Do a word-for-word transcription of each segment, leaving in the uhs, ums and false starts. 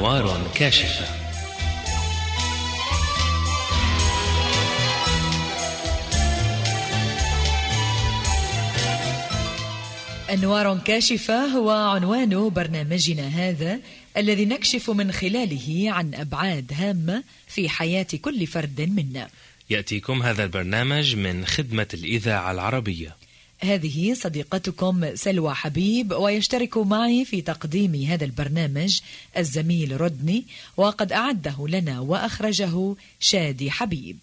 أنوار كاشفة. أنوار كاشفة هو عنوان برنامجنا هذا، الذي نكشف من خلاله عن أبعاد هامة في حياة كل فرد منا. يأتيكم هذا البرنامج من خدمة الإذاعة العربية. هذه صديقتكم سلوى حبيب، ويشترك معي في تقديم هذا البرنامج الزميل رودني، وقد أعده لنا وأخرجه شادي حبيب.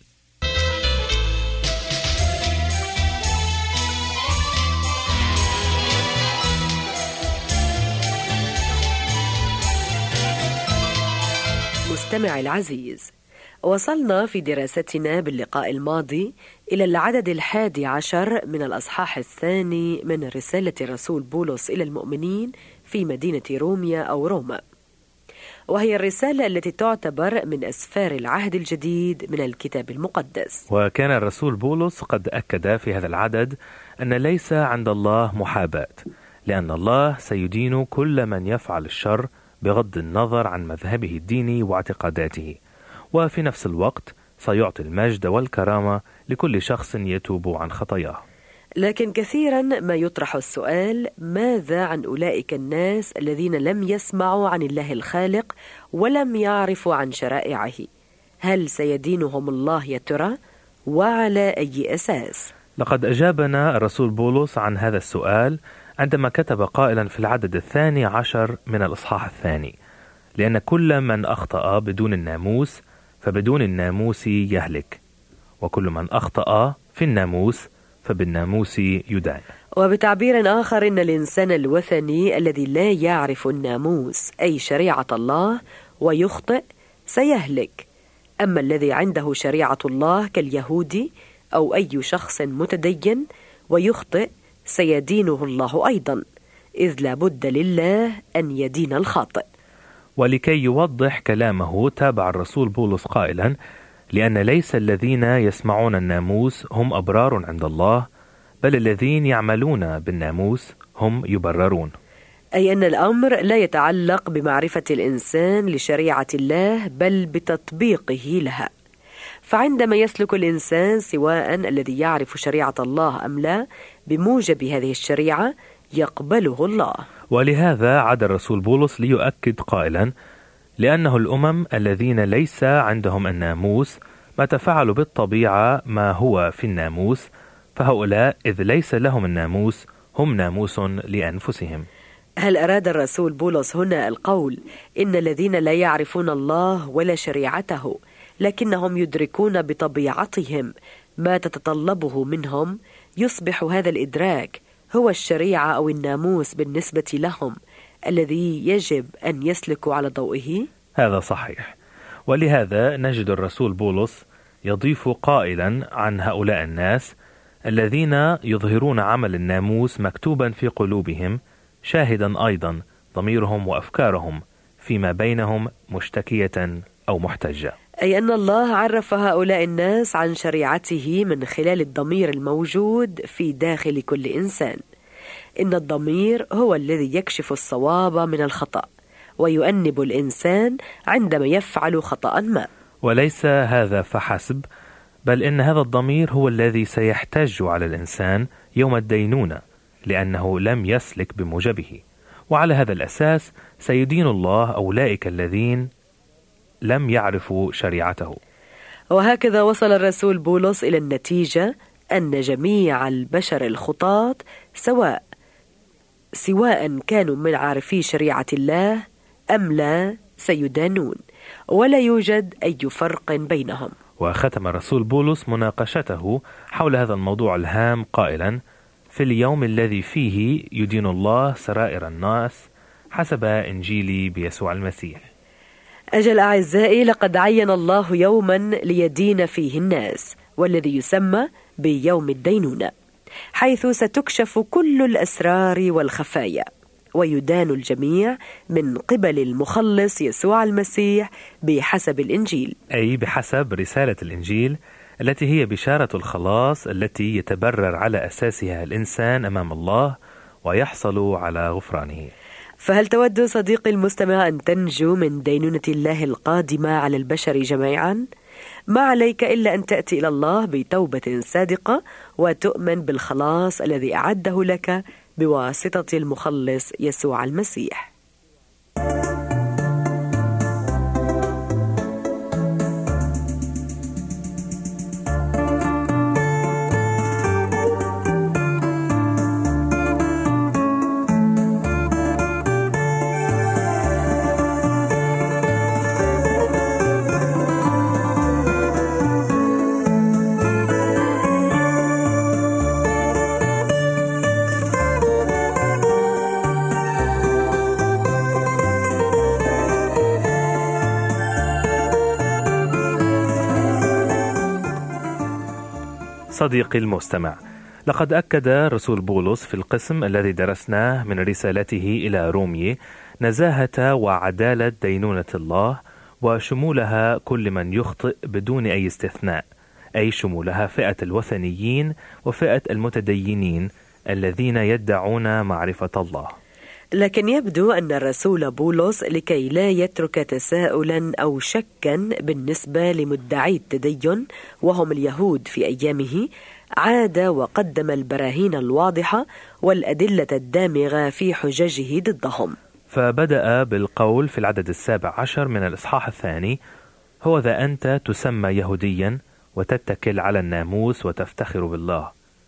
مستمع العزيز، وصلنا في دراستنا باللقاء الماضي إلى العدد الحادي عشر من الأصحاح الثاني من رسالة الرسول بولس إلى المؤمنين في مدينة روميا أو روما، وهي الرسالة التي تعتبر من أسفار العهد الجديد من الكتاب المقدس. وكان الرسول بولس قد أكد في هذا العدد أن ليس عند الله محاباة، لأن الله سيدين كل من يفعل الشر بغض النظر عن مذهبه الديني واعتقاداته، وفي نفس الوقت سيعطي المجد والكرامة لكل شخص يتوب عن خطاياه. لكن كثيرا ما يطرح السؤال: ماذا عن أولئك الناس الذين لم يسمعوا عن الله الخالق ولم يعرفوا عن شرائعه؟ هل سيدينهم الله يا ترى؟ وعلى أي أساس؟ لقد أجابنا الرسول بولس عن هذا السؤال عندما كتب قائلا في العدد الثاني عشر من الإصحاح الثاني: لأن كل من أخطأ بدون الناموس فبدون الناموس يهلك، وكل من أخطأ في الناموس فبالناموس يدان. وبتعبير آخر، إن الإنسان الوثني الذي لا يعرف الناموس أي شريعة الله ويخطئ سيهلك، أما الذي عنده شريعة الله كاليهودي أو أي شخص متدين ويخطئ سيدينه الله أيضا، إذ لا بد لله أن يدين الخاطئ. ولكي يوضح كلامه تابع الرسول بولس قائلا: لأن ليس الذين يسمعون الناموس هم أبرار عند الله، بل الذين يعملون بالناموس هم يبررون. أي أن الأمر لا يتعلق بمعرفة الإنسان لشريعة الله، بل بتطبيقه لها. فعندما يسلك الإنسان سواء الذي يعرف شريعة الله أم لا بموجب هذه الشريعة يقبله الله. ولهذا عاد الرسول بولس ليؤكد قائلا: لأنه الأمم الذين ليس عندهم الناموس متى فعلوا بالطبيعة ما هو في الناموس، فهؤلاء إذ ليس لهم الناموس هم ناموس لأنفسهم. هل أراد الرسول بولس هنا القول إن الذين لا يعرفون الله ولا شريعته لكنهم يدركون بطبيعتهم ما تتطلبه منهم، يصبح هذا الإدراك هو الشريعة أو الناموس بالنسبة لهم الذي يجب أن يسلكوا على ضوئه؟ هذا صحيح. ولهذا نجد الرسول بولس يضيف قائلا عن هؤلاء الناس الذين يظهرون عمل الناموس مكتوبا في قلوبهم، شاهدا أيضا ضميرهم وأفكارهم فيما بينهم مشتكية أو محتجة. أي أن الله عرف هؤلاء الناس عن شريعته من خلال الضمير الموجود في داخل كل إنسان. إن الضمير هو الذي يكشف الصواب من الخطأ ويؤنب الإنسان عندما يفعل خطأ ما. وليس هذا فحسب، بل إن هذا الضمير هو الذي سيحتج على الإنسان يوم الدينونة، لأنه لم يسلك بموجبه، وعلى هذا الأساس سيدين الله أولئك الذين لم يعرفوا شريعته. وهكذا وصل الرسول بولس إلى النتيجة أن جميع البشر الخطاة سواء سواء كانوا من عارفي شريعة الله أم لا سيدانون، ولا يوجد أي فرق بينهم. وختم الرسول بولس مناقشته حول هذا الموضوع الهام قائلا: في اليوم الذي فيه يدين الله سرائر الناس حسب إنجيلي بيسوع المسيح. أجل أعزائي، لقد عين الله يوما ليدين فيه الناس، والذي يسمى بيوم الدينونة، حيث ستكشف كل الأسرار والخفايا، ويدان الجميع من قبل المخلص يسوع المسيح بحسب الإنجيل، أي بحسب رسالة الإنجيل التي هي بشارة الخلاص التي يتبرر على أساسها الإنسان أمام الله ويحصل على غفرانه. فهل تود صديقي المستمع أن تنجو من دينونة الله القادمة على البشر جميعا؟ ما عليك إلا أن تأتي إلى الله بتوبة صادقة وتؤمن بالخلاص الذي أعده لك بواسطة المخلص يسوع المسيح. صديقي المستمع، لقد أكد رسول بولس في القسم الذي درسناه من رسالته إلى رومية نزاهة وعدالة دينونة الله وشمولها كل من يخطئ بدون أي استثناء، أي شمولها فئة الوثنيين وفئة المتدينين الذين يدعون معرفة الله. لكن يبدو أن الرسول بولس لكي لا يترك تساؤلا أو شكا بالنسبة لمدعي التدين وهم اليهود في أيامه، عاد وقدم البراهين الواضحة والأدلة الدامغة في حججه ضدهم. فبدأ بالقول في العدد السابع عشر من الإصحاح الثاني: هو ذا أنت تسمى يهوديا وتتكل على الناموس وتفتخر بالله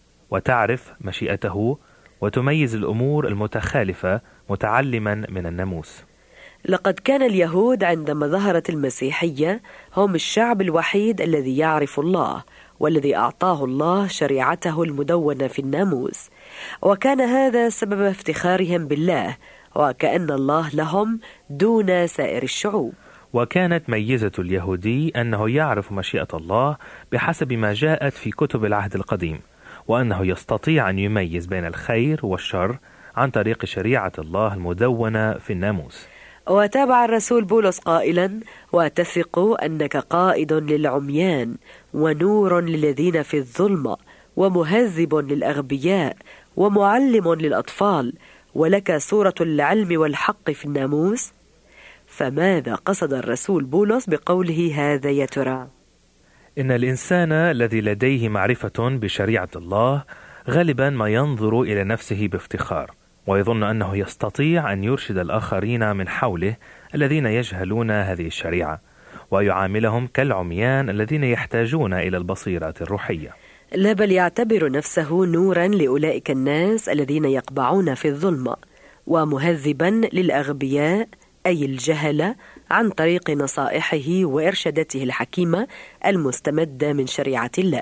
وتعرف مشيئته وتميز الأمور المتخالفة متعلما من الناموس. لقد كان اليهود عندما ظهرت المسيحية هم الشعب الوحيد الذي يعرف الله والذي أعطاه الله شريعته المدونة في الناموس، وكان هذا سبب افتخارهم بالله وكأن الله لهم دون سائر الشعوب. وكانت ميزة اليهودي أنه يعرف مشيئة الله بحسب ما جاءت في كتب العهد القديم، وأنه يستطيع أن يميز بين الخير والشر عن طريق شريعة الله المدونة في الناموس. وتابع الرسول بولس قائلا: وتثقوا أنك قائد للعميان ونور للذين في الظلمة ومهذب للأغبياء ومعلم للأطفال ولك صورة العلم والحق في الناموس. فماذا قصد الرسول بولس بقوله هذا يا ترى؟ إن الإنسان الذي لديه معرفة بشريعة الله غالبا ما ينظر إلى نفسه بافتخار، ويظن أنه يستطيع أن يرشد الآخرين من حوله الذين يجهلون هذه الشريعة، ويعاملهم كالعميان الذين يحتاجون إلى البصيرة الروحية. لا، بل يعتبر نفسه نورا لأولئك الناس الذين يقبعون في الظلمة، ومهذبا للأغبياء أي الجهلة عن طريق نصائحه وإرشادته الحكيمة المستمدة من شريعة الله.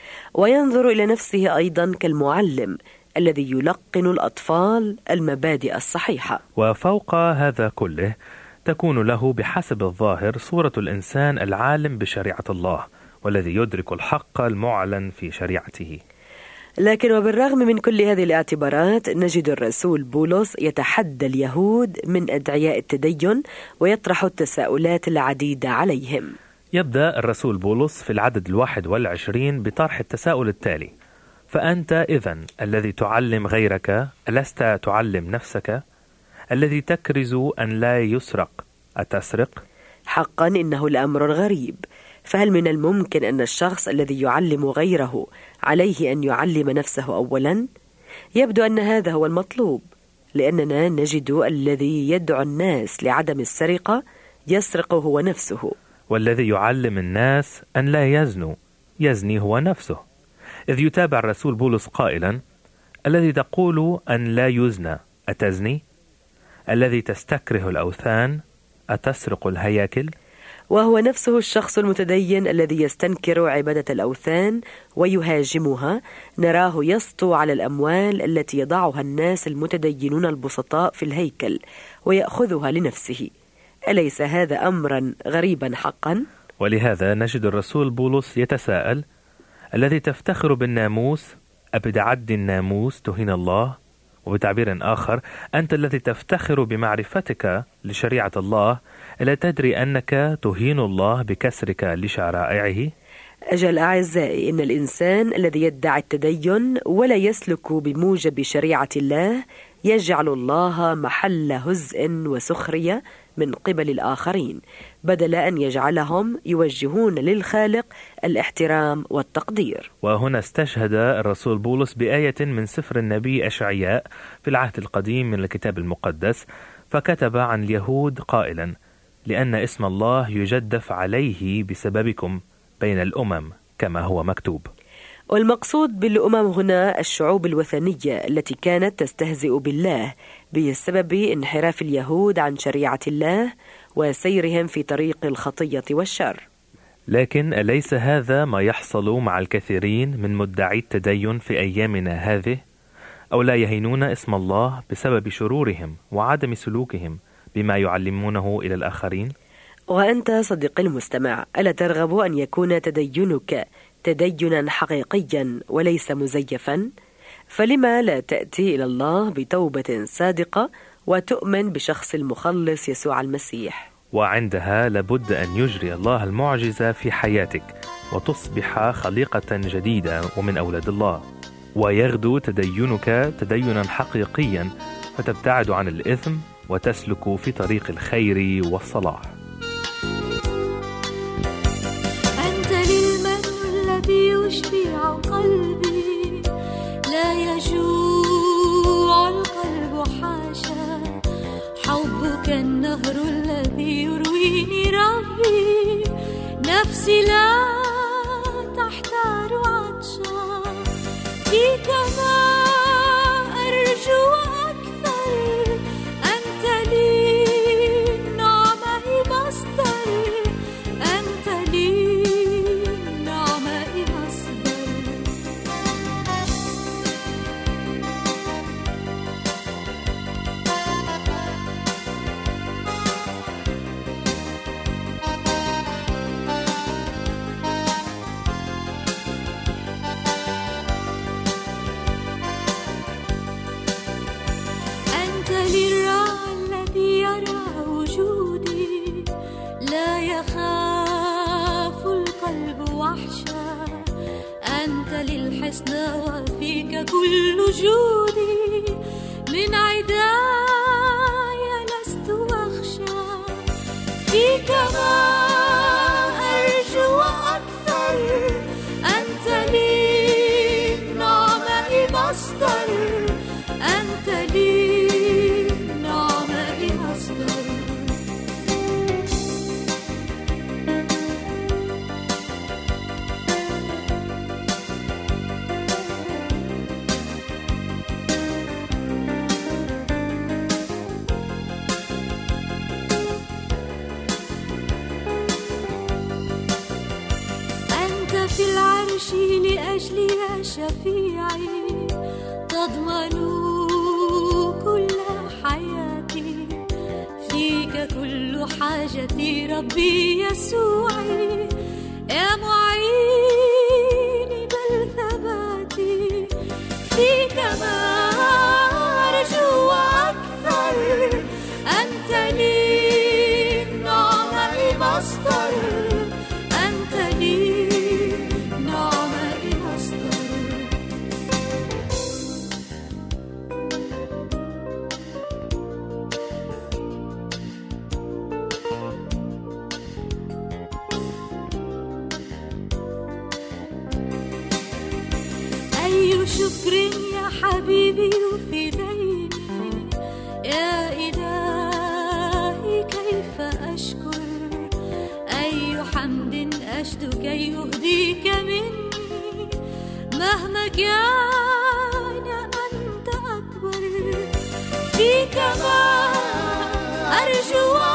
وينظر إلى نفسه أيضا كالمعلم الذي يلقن الأطفال المبادئ الصحيحة. وفوق هذا كله تكون له بحسب الظاهر صورة الإنسان العالم بشريعة الله والذي يدرك الحق المعلن في شريعته. لكن وبالرغم من كل هذه الاعتبارات نجد الرسول بولس يتحدى اليهود من أدعياء التدين ويطرح التساؤلات العديدة عليهم. يبدأ الرسول بولس في العدد الواحد والعشرين بطرح التساؤل التالي: فأنت إذن الذي تعلم غيرك ألست تعلم نفسك؟ الذي تكرز أن لا يسرق أتسرق؟ حقا إنه الأمر غريب، فهل من الممكن أن الشخص الذي يعلم غيره عليه أن يعلم نفسه أولا؟ يبدو أن هذا هو المطلوب، لأننا نجد الذي يدعو الناس لعدم السرقة يسرق هو نفسه، والذي يعلم الناس أن لا يزنوا يزني هو نفسه. إذ يتابع الرسول بولس قائلا: الذي تقول أن لا يزنى أتزني؟ الذي تستكره الأوثان أتسرق الهياكل؟ وهو نفسه الشخص المتدين الذي يستنكر عبادة الأوثان ويهاجمها، نراه يسطو على الأموال التي يضعها الناس المتدينون البسطاء في الهيكل ويأخذها لنفسه. أليس هذا أمرا غريبا حقا؟ ولهذا نجد الرسول بولس يتساءل: الذي تفتخر بالناموس أبتعدي الناموس تهين الله؟ وبتعبير آخر: أنت الذي تفتخر بمعرفتك لشريعة الله ألا تدري أنك تهين الله بكسرك لشرائعه؟ أجل أعزائي، إن الإنسان الذي يدعي التدين ولا يسلك بموجب شريعة الله يجعل الله محل هزء وسخرية من قبل الآخرين، بدل أن يجعلهم يوجهون للخالق الاحترام والتقدير. وهنا استشهد الرسول بولس بآية من سفر النبي أشعياء في العهد القديم من الكتاب المقدس، فكتب عن اليهود قائلا: لأن اسم الله يجدف عليه بسببكم بين الأمم كما هو مكتوب. والمقصود بالأمم هنا الشعوب الوثنية التي كانت تستهزئ بالله بسبب انحراف اليهود عن شريعة الله وسيرهم في طريق الخطية والشر. لكن أليس هذا ما يحصل مع الكثيرين من مدعي التدين في أيامنا هذه؟ أو لا يهينون اسم الله بسبب شرورهم وعدم سلوكهم بما يعلمونه إلى الآخرين؟ وأنت صديقي المستمع، ألا ترغب أن يكون تدينك تدينا حقيقيا وليس مزيفا؟ فلما لا تأتي إلى الله بتوبة صادقة وتؤمن بشخص المخلص يسوع المسيح؟ وعندها لابد أن يجري الله المعجزة في حياتك وتصبح خليقة جديدة ومن أولاد الله، ويغدو تدينك تدينا حقيقيا فتبتعد عن الإثم وتسلك في طريق الخير والصلاح. أنت للمن الذي يشبع قلبي، لا يجوع القلب حاشا، حبك النهر الذي يرويني ربي، نفسي لا تحتار عطشا، فيك ما أرجو أكثر، أنت لي نعمة مصدر، أنت لي نعمة مصدر. أنت للراعي الذي يرى وجودي، لا يخاف القلب وحشا، أنت للحصن وفيك كل جودي، من عداي لست أخشى، فيك ما أرجو أكثر، أنت لي نعمة مصدر، أنت لي نعمة مصدر. أنت في العرش لأجلي يا شفيعي، تضمن كل حياتي، فيك كل حاجتي ربي يسوعي، يا معيني بل ثباتي، فيك ما أرجو أكثر، أنت لي نعمة مصدر، أنت لي نعمة مصدر. أي شكر يا حبيبي في ذيني، يا إلهي كيف أشكر، أي حمد أشد كي يهديك مني، مهما كان أنت أكبر، فيك ما أرجو